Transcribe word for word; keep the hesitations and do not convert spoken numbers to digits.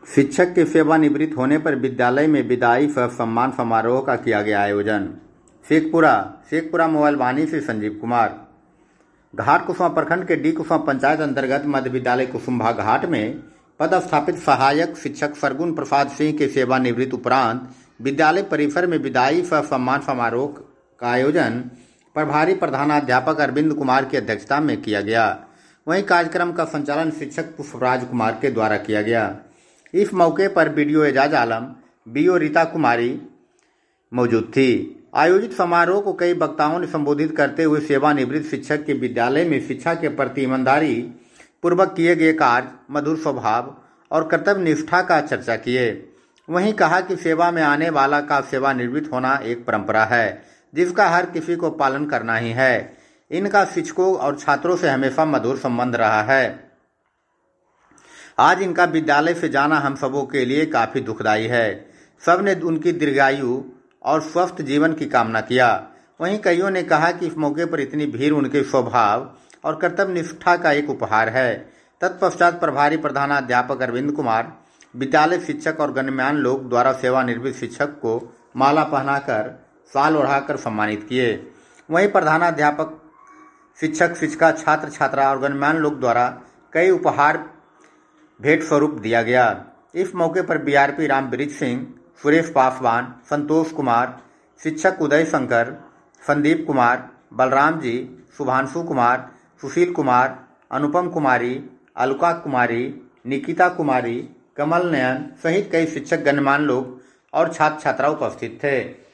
शिक्षक के सेवानिवृत्त होने पर विद्यालय में विदाई सह सम्मान समारोह का किया गया आयोजन। शेखपुरा शेखपुरा मोबाइल वाणी से संजीव कुमार। घाट कुसुमा प्रखंड के डी कुसुमा पंचायत अंतर्गत मध्य विद्यालय कुसुम्भा घाट में पदस्थापित सहायक शिक्षक सरगुण प्रसाद सिंह के सेवानिवृत्त उपरांत विद्यालय परिसर में विदाई सह सम्मान समारोह का आयोजन प्रभारी प्रधानाध्यापक अरविंद कुमार की अध्यक्षता में किया गया। वहीं कार्यक्रम का संचालन शिक्षक पुष्पराज कुमार के द्वारा किया गया। इस मौके पर बीडीओ एजाज आलम, बीओ रीता कुमारी मौजूद थी। आयोजित समारोह को कई वक्ताओं ने संबोधित करते हुए सेवानिवृत्त शिक्षक के विद्यालय में शिक्षा के प्रति ईमानदारी पूर्वक किए गए कार्य, मधुर स्वभाव और कर्तव्य निष्ठा का चर्चा किए। वहीं कहा कि सेवा में आने वाला का सेवानिवृत्त होना एक परंपरा है जिसका हर किसी को पालन करना ही है। इनका शिक्षकों और छात्रों से हमेशा मधुर संबंध रहा है। आज इनका विद्यालय से जाना हम सबों के लिए काफी दुखदायी है। सबने उनकी दीर्घायु और स्वस्थ जीवन की कामना किया। वहीं कईयों ने कहा कि इस मौके पर इतनी भीड़ उनके स्वभाव और कर्तव्य निष्ठा का एक उपहार है। तत्पश्चात प्रभारी प्रधानाध्यापक अरविंद कुमार, विद्यालय शिक्षक और गणमान्य लोग द्वारा सेवानिवृत्त शिक्षक को माला पहनाकर शाल ओढ़ाकर सम्मानित किए। वहीं प्रधानाध्यापक, शिक्षक, शिक्षिका, छात्र छात्रा और गणमान्य लोग द्वारा कई उपहार भेंट स्वरूप दिया गया। इस मौके पर बीआरपी रामब्रिज सिंह, सुरेश पासवान, संतोष कुमार, शिक्षक उदय शंकर, संदीप कुमार, बलराम जी, शुभांशु कुमार, सुशील कुमार, अनुपम कुमारी, अलका कुमारी, निकिता कुमारी, कमल नयन सहित कई शिक्षक, गणमान्य लोग और छात्र छात्रा उपस्थित थे।